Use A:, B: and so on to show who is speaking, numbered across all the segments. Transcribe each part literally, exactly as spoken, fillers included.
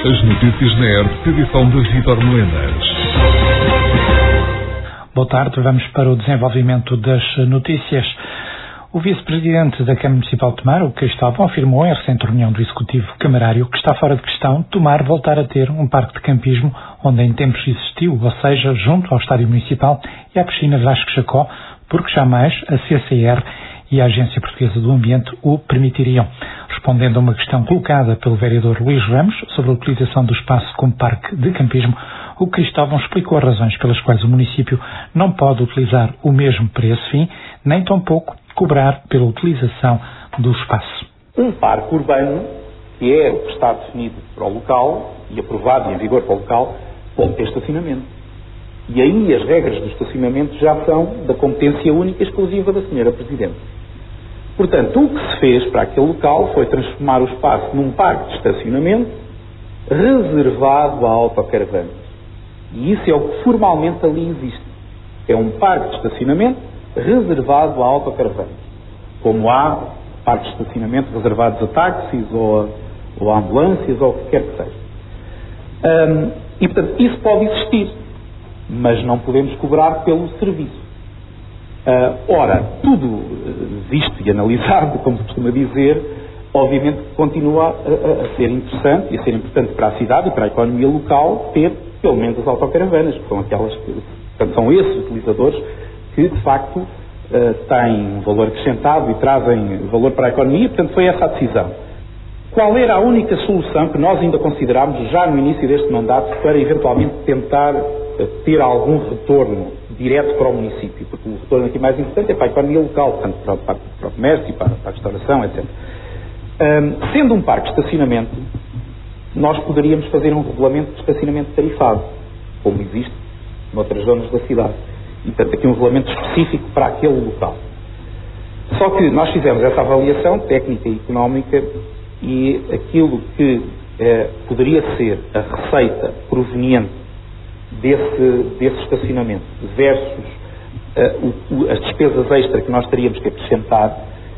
A: As notícias na E R P, edição de Vítor Melenas.
B: Boa tarde, vamos para o desenvolvimento das notícias. O vice-presidente da Câmara Municipal de Tomar, o Cristóvão, afirmou em recente reunião do Executivo Camarário que está fora de questão Tomar voltar a ter um parque de campismo onde em tempos existiu, ou seja, junto ao Estádio Municipal e à piscina Vasco Chacó, porque jamais a C C R e a Agência Portuguesa do Ambiente o permitiriam. Respondendo a uma questão colocada pelo vereador Luís Ramos sobre a utilização do espaço como parque de campismo, o Cristóvão explicou as razões pelas quais o município não pode utilizar o mesmo para esse fim, nem tampouco cobrar pela utilização do espaço.
C: Um parque urbano, que é o que está definido para o local e aprovado e em vigor para o local, pode ter estacionamento. E aí as regras do estacionamento já são da competência única e exclusiva da senhora Presidente. Portanto, o que se fez para aquele local foi transformar o espaço num parque de estacionamento reservado a autocaravanas. E isso é o que formalmente ali existe. É um parque de estacionamento reservado a autocaravanas. Como há parques de estacionamento reservados a táxis ou a, ou a ambulâncias ou o que quer que seja. Um, e, portanto, isso pode existir, mas não podemos cobrar pelo serviço. Uh, ora, tudo visto e analisado, como se costuma dizer, obviamente continua a, a, a ser interessante e a ser importante para a cidade e para a economia local ter pelo menos as autocaravanas, que são aquelas que, portanto, são esses utilizadores que de facto uh, têm valor acrescentado e trazem valor para a economia, portanto foi essa a decisão. Qual era a única solução que nós ainda considerámos já no início deste mandato para eventualmente tentar uh, ter algum retorno direto para o município? Porque o retorno aqui mais importante é para a economia local, portanto para, para, para o comércio, para, para a restauração, etcétera. Um, sendo um parque de estacionamento, nós poderíamos fazer um regulamento de estacionamento tarifado, como existe noutras zonas da cidade. E, portanto, aqui um regulamento específico para aquele local. Só que nós fizemos essa avaliação técnica e económica e aquilo que eh, poderia ser a receita proveniente desse, desse estacionamento versus eh, o, o, as despesas extra que nós teríamos que acrescentar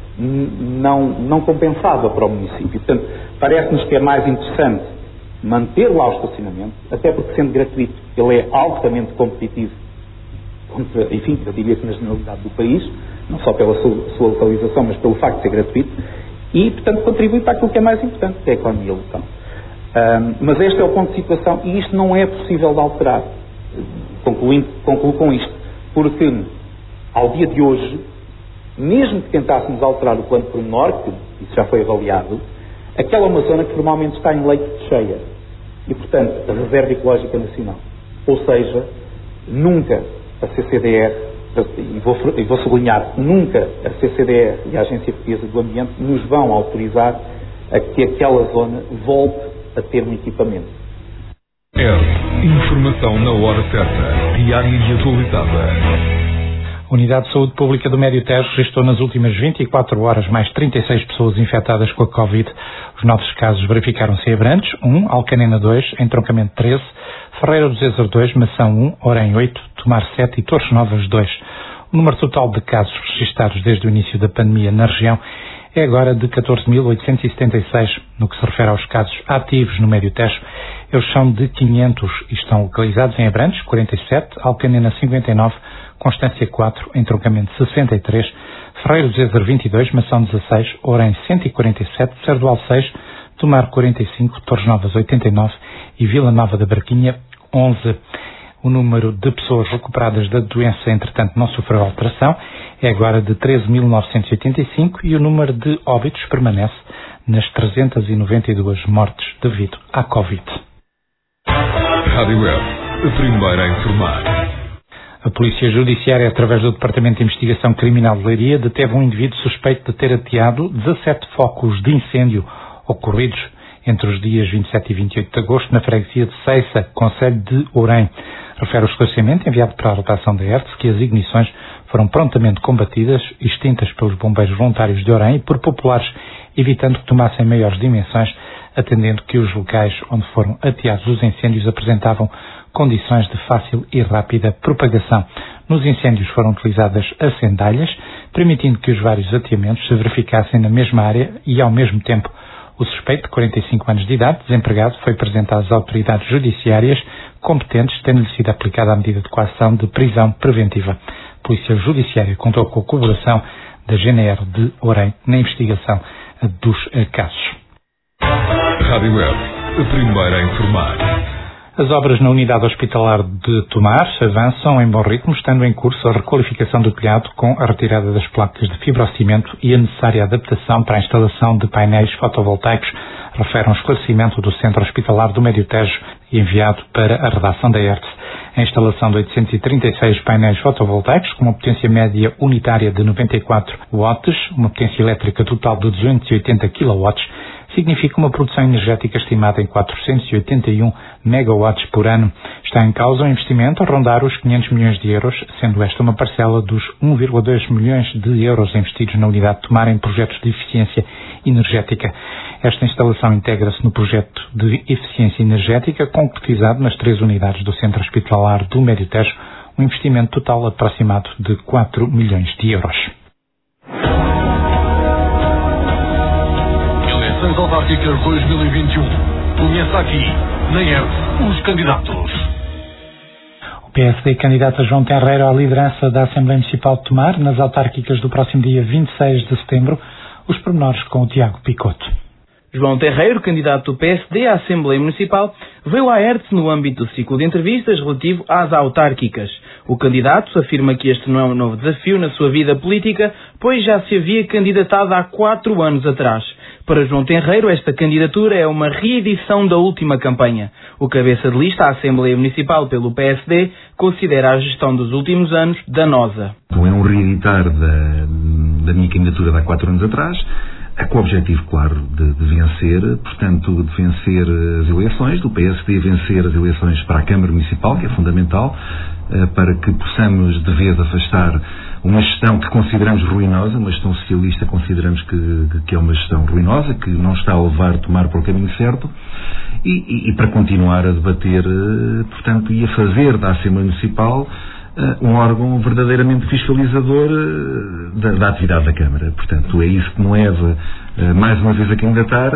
C: não, não compensava para o município. Portanto, parece-nos que é mais interessante manter lá o estacionamento, até porque, sendo gratuito, ele é altamente competitivo, contra, enfim, eu diria que na generalidade do país, não só pela sua, sua localização, mas pelo facto de ser gratuito, e, portanto, contribui para aquilo que é mais importante, que é a economia local. Um, mas este é o ponto de situação, e isto não é possível de alterar. Concluindo, concluo com isto, porque, ao dia de hoje, mesmo que tentássemos alterar o plano pormenor, que isso já foi avaliado, aquela é uma zona que formalmente está em leito de cheia. E, portanto, a Reserva Ecológica Nacional. Ou seja, nunca a C C D R, e vou, e vou sublinhar, nunca a C C D R e a Agência Portuguesa do Ambiente nos vão autorizar a que aquela zona volte a ter um equipamento.
A: E R P, informação na hora certa, diária e atualizada.
B: A Unidade de Saúde Pública do Médio Tejo registrou nas últimas vinte e quatro horas mais trinta e seis pessoas infectadas com a Covid. Os novos casos verificaram-se em Abrantes, um, Alcanena dois, Entroncamento treze, Ferreira do Zezer dois, Mação um, Orem oito, Tomar sete e Torres Novas dois. O número total de casos registados desde o início da pandemia na região é agora de catorze mil oitocentos e setenta e seis. No que se refere aos casos ativos no Médio Tejo, eles são de quinhentos e estão localizados em Abrantes, quarenta e sete, Alcanena cinquenta e nove, Constância quatro, Entroncamento sessenta e três, Ferreira do Zezer vinte e dois, Mação dezasseis, Orem cento e quarenta e sete, Cerdoal seis, Tomar quarenta e cinco, Torres Novas oitenta e nove e Vila Nova da Barquinha onze. O número de pessoas recuperadas da doença, entretanto, não sofreu alteração, é agora de treze mil novecentos e oitenta e cinco e o número de óbitos permanece nas trezentas e noventa e duas mortes devido à Covid.
A: Rádio E R P, a primeira a informar.
B: A Polícia Judiciária, através do Departamento de Investigação Criminal de Leiria, deteve um indivíduo suspeito de ter ateado dezassete focos de incêndio ocorridos entre os dias vinte e sete e vinte e oito de agosto na freguesia de Ceiça, concelho de Orem. Refere o esclarecimento enviado para a rotação da E R T S que as ignições foram prontamente combatidas e extintas pelos bombeiros voluntários de Orem e por populares, evitando que tomassem maiores dimensões, atendendo que os locais onde foram ateados os incêndios apresentavam condições de fácil e rápida propagação. Nos incêndios foram utilizadas acendalhas, permitindo que os vários ateamentos se verificassem na mesma área e, ao mesmo tempo, O suspeito, de quarenta e cinco anos de idade, desempregado, foi apresentado às autoridades judiciárias competentes, tendo-lhe sido aplicada a medida de coação de prisão preventiva. A Polícia Judiciária contou com a colaboração da G N R de Orem na investigação dos casos.
A: Rádio Web, a primeira a informar.
B: As obras na unidade hospitalar de Tomar avançam em bom ritmo, estando em curso a requalificação do telhado com a retirada das placas de fibrocimento e a necessária adaptação para a instalação de painéis fotovoltaicos, refere um esclarecimento do Centro Hospitalar do Médio Tejo enviado para a redação da E R T S. A instalação de oitocentos e trinta e seis painéis fotovoltaicos com uma potência média unitária de noventa e quatro watts, uma potência elétrica total de duzentos e oitenta quilowatts, significa uma produção energética estimada em quatrocentos e oitenta e um megawatts por ano. Está em causa um investimento a rondar os quinhentos milhões de euros, sendo esta uma parcela dos um vírgula dois milhões de euros investidos na unidade de Tomar em projetos de eficiência energética. Esta instalação integra-se no projeto de eficiência energética concretizado nas três unidades do Centro Hospitalar do Médio Tejo, um investimento total aproximado de quatro milhões de euros.
D: Eleições Autárquicas dois mil e vinte e um. Conheça aqui, na E R T, os candidatos.
B: O P S D candidata João Tenreiro à liderança da Assembleia Municipal de Tomar nas autárquicas do próximo dia vinte e seis de setembro. Os pormenores com o Tiago Picoto.
E: João Tenreiro, candidato do P S D à Assembleia Municipal, veio à E R T S no âmbito do ciclo de entrevistas relativo às autárquicas. O candidato afirma que este não é um novo desafio na sua vida política, pois já se havia candidatado há quatro anos atrás. Para João Tenreiro, esta candidatura é uma reedição da última campanha. O cabeça de lista à Assembleia Municipal pelo P S D considera a gestão dos últimos anos danosa.
F: Então é um reeditar da, da minha candidatura de há quatro anos atrás, com o objetivo, claro, de, de vencer, portanto, de vencer as eleições, do P S D vencer as eleições para a Câmara Municipal, que é fundamental, para que possamos de vez afastar uma gestão que consideramos ruinosa, uma gestão socialista consideramos que, que é uma gestão ruinosa, que não está a levar a Tomar para o caminho certo, e, e, e para continuar a debater, portanto, e a fazer da Assembleia Municipal um órgão verdadeiramente fiscalizador da, da atividade da Câmara. Portanto, é isso que me leva mais uma vez a candidatar.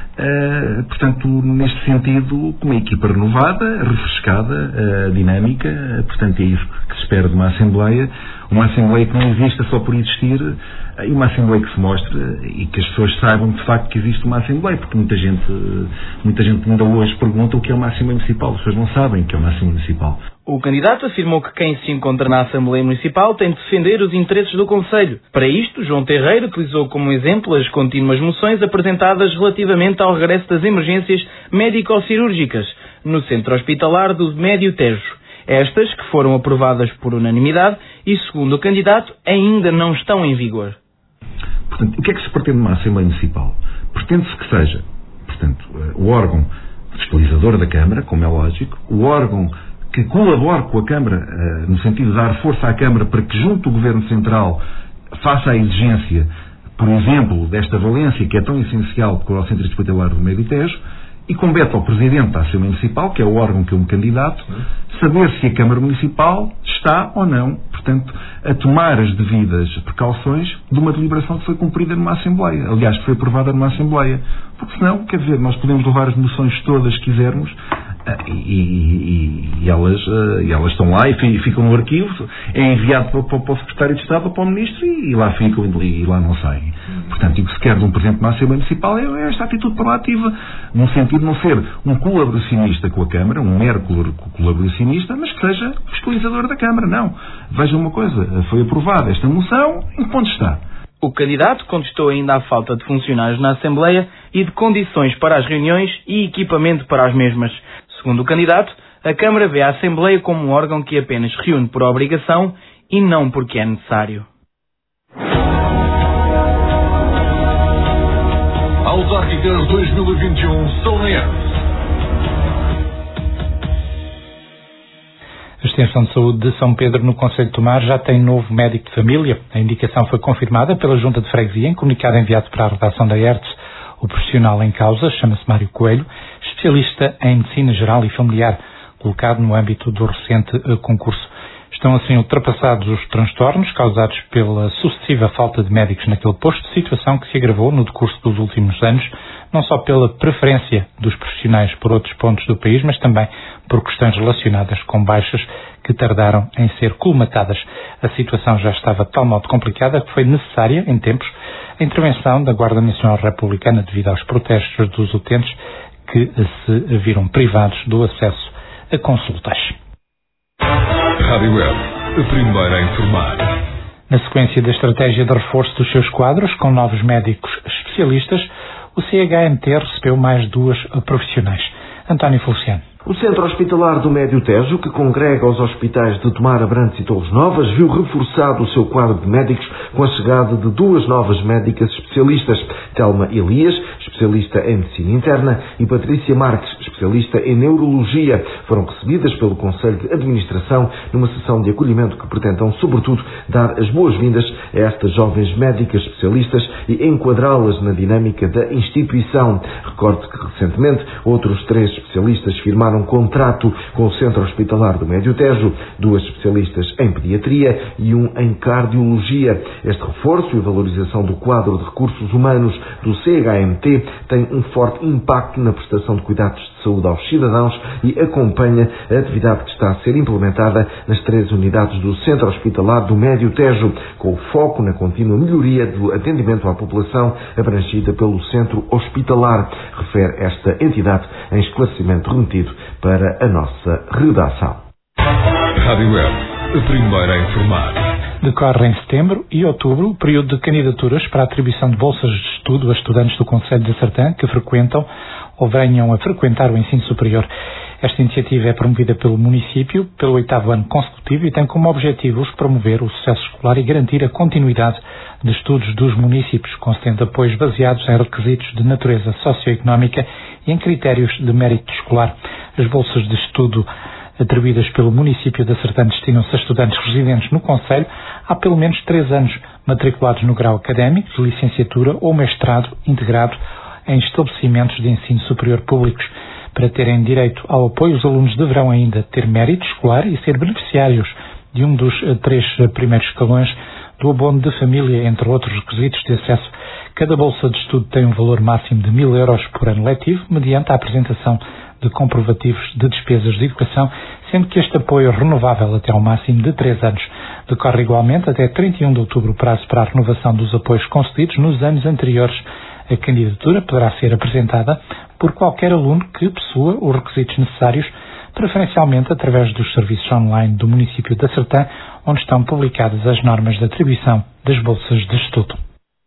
F: Uh, portanto, neste sentido, com uma equipa renovada, refrescada, uh, dinâmica, uh, portanto é isso que se espera de uma Assembleia, uma Assembleia que não exista só por existir, uh, e uma Assembleia que se mostre uh, e que as pessoas saibam de facto que existe uma Assembleia, porque muita gente, uh, muita gente ainda hoje pergunta o que é uma Assembleia Municipal, as pessoas não sabem o que é uma Assembleia Municipal.
E: O candidato afirmou que quem se encontra na Assembleia Municipal tem de defender os interesses do Concelho. Para isto, João Tenreiro utilizou como exemplo as contínuas moções apresentadas relativamente ao regresso das emergências médico-cirúrgicas no Centro Hospitalar do Médio Tejo. Estas, que foram aprovadas por unanimidade e, segundo o candidato, ainda não estão em vigor.
F: Portanto, o que é que se pretende numa Assembleia Municipal? Pretende-se que seja, portanto, o órgão fiscalizador da Câmara, como é lógico, o órgão que colabore com a Câmara, uh, no sentido de dar força à Câmara para que junto ao Governo Central faça a exigência, por exemplo, desta valência que é tão essencial para o Centro Hospitalar do Médio Tejo, e compete ao Presidente da Assembleia Municipal, que é o órgão que eu me candidato, saber se a Câmara Municipal está ou não, portanto, a tomar as devidas precauções de uma deliberação que foi cumprida numa Assembleia, aliás, que foi aprovada numa Assembleia. Porque senão, quer dizer, nós podemos levar as moções todas que quisermos, E, e, e, elas, e elas estão lá e ficam no arquivo, é enviado para, para, para o Secretário de Estado ou para o Ministro e, e lá ficam e, e lá não saem. Portanto, o que se quer de um Presidente de uma Assembleia Municipal é, é esta atitude proativa, no sentido de não ser um colaboracionista com a Câmara, um mero colaboracionista, mas que seja fiscalizador da Câmara. Não. Vejam uma coisa, foi aprovada esta moção, em que ponto está?
E: O candidato contestou ainda a falta de funcionários na Assembleia e de condições para as reuniões e equipamento para as mesmas. Segundo o candidato, a Câmara vê a Assembleia como um órgão que apenas reúne por obrigação e não porque é necessário.
D: Autárquicas dois mil e vinte e um são na E R T S.
B: A Extensão de Saúde de São Pedro, no Concelho de Tomar, já tem novo médico de família. A indicação foi confirmada pela Junta de Freguesia em comunicado enviado para a redação da E R T S. O profissional em causa chama-se Mário Coelho, especialista em Medicina Geral e Familiar, colocado no âmbito do recente concurso. Estão assim ultrapassados os transtornos causados pela sucessiva falta de médicos naquele posto, situação que se agravou no decurso dos últimos anos, não só pela preferência dos profissionais por outros pontos do país, mas também por questões relacionadas com baixas que tardaram em ser colmatadas. A situação já estava de tal modo complicada que foi necessária, em tempos, a intervenção da Guarda Nacional Republicana devido aos protestos dos utentes que se viram privados do acesso a consultas.
A: Rádio Web, a primeira a informar.
B: Na sequência da estratégia de reforço dos seus quadros, com novos médicos especialistas, o C H M T recebeu mais duas profissionais. António Feliciano.
G: O Centro Hospitalar do Médio Tejo, que congrega os hospitais de Tomar, Abrantes e Torres Novas, viu reforçado o seu quadro de médicos com a chegada de duas novas médicas especialistas, Telma Elias, especialista em Medicina Interna, e Patrícia Marques, especialista em Neurologia. Foram recebidas pelo Conselho de Administração numa sessão de acolhimento que pretendam, sobretudo, dar as boas-vindas a estas jovens médicas especialistas e enquadrá-las na dinâmica da instituição. Recorde que, recentemente, outros três especialistas firmaram um contrato com o Centro Hospitalar do Médio Tejo, duas especialistas em Pediatria e um em Cardiologia. Este reforço e valorização do quadro de recursos humanos do C H M T tem um forte impacto na prestação de cuidados de saúde aos cidadãos e acompanha a atividade que está a ser implementada nas três unidades do Centro Hospitalar do Médio Tejo, com o foco na contínua melhoria do atendimento à população abrangida pelo Centro Hospitalar, refere esta entidade em esclarecimento remetido para a nossa redação.
A: Rádio Web, a primeira a informar.
B: Decorre em setembro e outubro o período de candidaturas para a atribuição de bolsas de estudo a estudantes do Concelho de Sertã que frequentam ou venham a frequentar o ensino superior. Esta iniciativa é promovida pelo município pelo oitavo ano consecutivo e tem como objetivos promover o sucesso escolar e garantir a continuidade de estudos dos municípios, concedendo apoios baseados em requisitos de natureza socioeconómica e em critérios de mérito escolar. As bolsas de estudo atribuídas pelo município de Sertã destinam-se a estudantes residentes no concelho há pelo menos três anos matriculados no grau académico, de licenciatura ou mestrado integrado em estabelecimentos de ensino superior públicos. Para terem direito ao apoio, os alunos deverão ainda ter mérito escolar e ser beneficiários de um dos três primeiros escalões do abono de família, entre outros requisitos de acesso. Cada bolsa de estudo tem um valor máximo de mil euros por ano letivo, mediante a apresentação de comprovativos de despesas de educação, sendo que este apoio é renovável até ao máximo de três anos. Decorre igualmente até trinta e um de outubro o prazo para a renovação dos apoios concedidos nos anos anteriores. A candidatura poderá ser apresentada por qualquer aluno que possua os requisitos necessários, preferencialmente através dos serviços online do município de Sertã, onde estão publicadas as normas de atribuição das bolsas de estudo.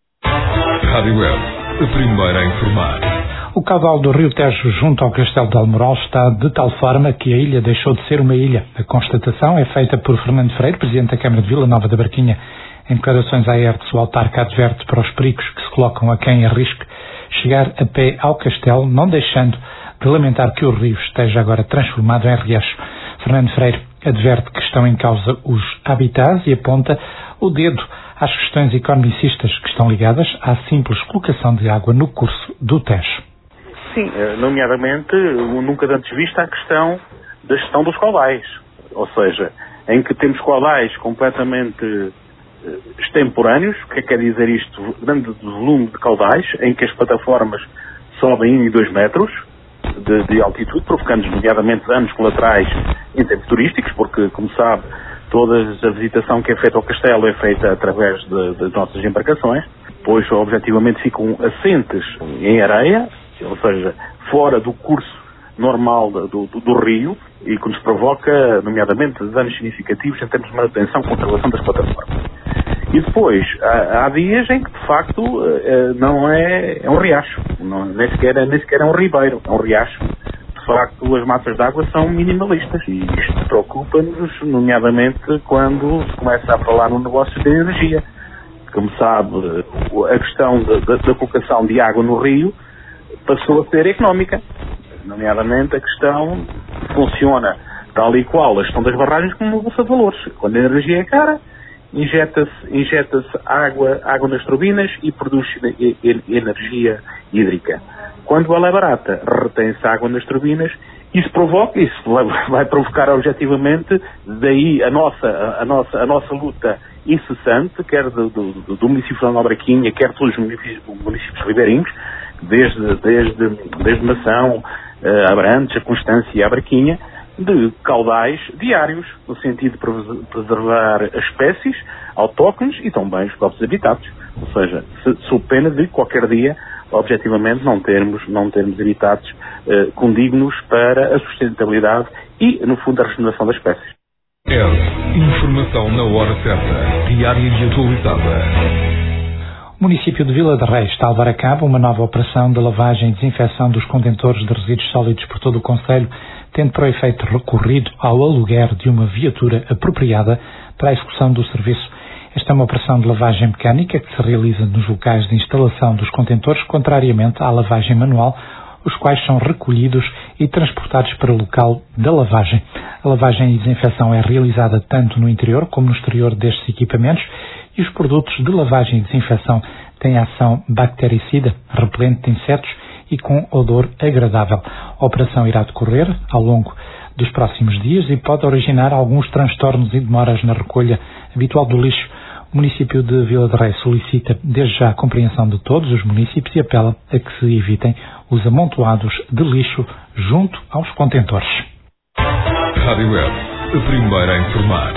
A: Rádio Web, a primeira a informar.
B: O caudal do Rio Tejo junto ao Castelo de Almoral está de tal forma que a ilha deixou de ser uma ilha. A constatação é feita por Fernando Freire, Presidente da Câmara de Vila Nova da Barquinha. Em declarações à E R T S, o autarca adverte para os perigos que se colocam a quem arrisque chegar a pé ao castelo, não deixando de lamentar que o rio esteja agora transformado em riacho. Fernando Freire adverte que estão em causa os habitats e aponta o dedo às questões economicistas que estão ligadas à simples colocação de água no curso do Tejo.
H: Sim, nomeadamente, nunca antes vista a questão da gestão dos caudais. Ou seja, em que temos caudais completamente extemporâneos. O que é que quer dizer isto? Grande volume de caudais, em que as plataformas sobem um e dois metros de, de altitude, provocando nomeadamente danos colaterais em termos turísticos, porque, como sabe, toda a visitação que é feita ao castelo é feita através de, de nossas embarcações, pois objetivamente ficam assentes em areia, ou seja, fora do curso normal do, do, do rio, e que nos provoca, nomeadamente, danos significativos em termos de manutenção e conservação das plataformas. E depois, há, há dias em que, de facto, não é, é um riacho, não, nem, sequer, nem sequer é um ribeiro, é um riacho. De facto, as massas de água são minimalistas, e isto preocupa-nos, nomeadamente, quando se começa a falar no negócio da energia. Como sabe, a questão da, da, da colocação de água no rio passou a ser económica. Nomeadamente, a questão funciona tal e qual a questão das barragens como uma bolsa de valores. Quando a energia é cara, injeta-se, injeta-se água, água nas turbinas e produz energia hídrica. Quando ela é barata, retém-se água nas turbinas. Isso provoca, isso vai provocar objetivamente, daí a nossa, a nossa, a nossa luta incessante, quer do, do, do município de Nova Barquinha, quer dos municípios, municípios ribeirinhos, desde, desde, desde Mação, a Abrantes, a Constância e a Braquinha, de caudais diários, no sentido de preservar as espécies autóctones e também os próprios habitats. Ou seja, sob pena de qualquer dia, objetivamente, não termos, não termos habitats uh, condignos para a sustentabilidade e, no fundo, a regeneração das espécies.
A: É informação na hora certa, diária e atualizada.
B: O município de Vila de Reis está a levar a cabo uma nova operação de lavagem e desinfecção dos contentores de resíduos sólidos por todo o concelho, tendo por efeito recorrido ao aluguer de uma viatura apropriada para a execução do serviço. Esta é uma operação de lavagem mecânica que se realiza nos locais de instalação dos contentores, contrariamente à lavagem manual, os quais são recolhidos e transportados para o local da lavagem. A lavagem e desinfecção é realizada tanto no interior como no exterior destes equipamentos e os produtos de lavagem e desinfecção têm ação bactericida, repelente de insetos e com odor agradável. A operação irá decorrer ao longo dos próximos dias e pode originar alguns transtornos e demoras na recolha habitual do lixo. O município de Vila de Reis solicita desde já a compreensão de todos os municípios e apela a que se evitem os amontoados de lixo junto aos contentores.
A: Rádio Web, a primeira a informar.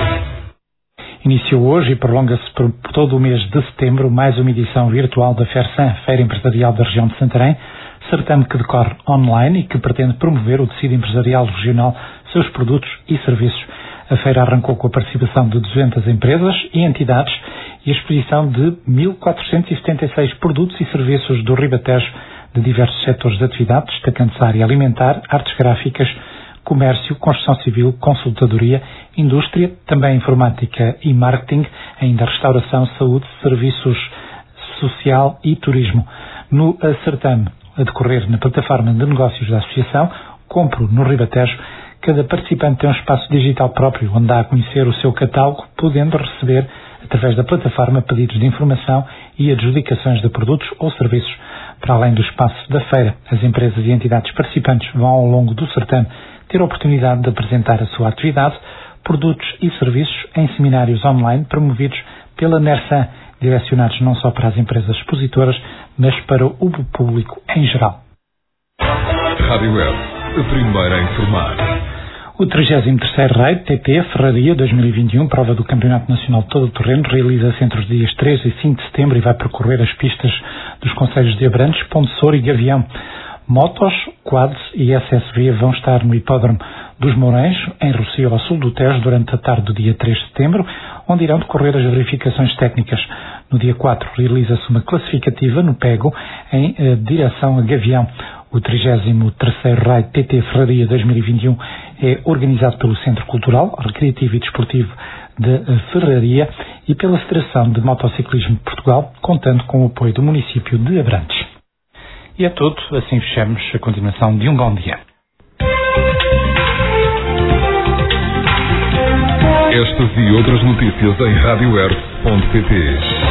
B: Iniciou hoje e prolonga-se por todo o mês de setembro mais uma edição virtual da FERSAN, Feira Empresarial da Região de Santarém, certame que decorre online e que pretende promover o tecido empresarial regional, seus produtos e serviços. A feira arrancou com a participação de duzentas empresas e entidades e a exposição de mil quatrocentos e setenta e seis produtos e serviços do Ribatejo de diversos setores de atividade, destacando-se a área alimentar, artes gráficas, comércio, construção civil, consultadoria, indústria, também informática e marketing, ainda restauração, saúde, serviços social e turismo. No certame a decorrer na plataforma de negócios da Associação Compro no Ribatejo, cada participante tem um espaço digital próprio, onde dá a conhecer o seu catálogo, podendo receber, através da plataforma, pedidos de informação e adjudicações de produtos ou serviços. Para além do espaço da feira, as empresas e entidades participantes vão, ao longo do certame, ter a oportunidade de apresentar a sua atividade, produtos e serviços em seminários online promovidos pela NERSAN, direcionados não só para as empresas expositoras, mas para o público em geral.
A: Rádio Web, a primeira a informar.
B: O trigésimo terceiro Raid T T Ferraria dois mil e vinte e um, prova do Campeonato Nacional de Todo o Terreno, realiza-se entre os dias três e cinco de setembro e vai percorrer as pistas dos concelhos de Abrantes, Pontessor e Gavião. Motos, quads e S S V vão estar no Hipódromo dos Mourães, em Rossio, ao sul do Tejo, durante a tarde do dia três de setembro, onde irão decorrer as verificações técnicas. No dia quatro realiza-se uma classificativa no Pego, em eh, direção a Gavião. O trigésimo terceiro Raid T T Ferraria dois mil e vinte e um é organizado pelo Centro Cultural, Recreativo e Desportivo de Ferraria e pela Federação de Motociclismo de Portugal, contando com o apoio do município de Abrantes. E é tudo, assim fechamos a continuação de um bom dia.
A: Estas e outras notícias em rádio web ponto pt.